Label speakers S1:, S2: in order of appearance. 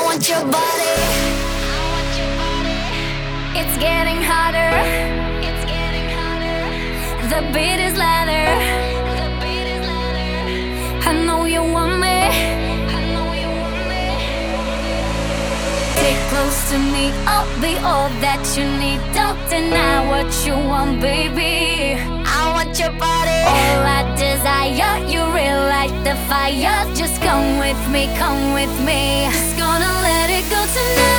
S1: want your body. It's getting hotter. The beat is louder. I know you want me. Stay close to me, I'll be all that you need. Don't deny what you want, baby. I want your body, all I desire. You relight the fire. Just come with me, come with me. Just gonna let it go tonight.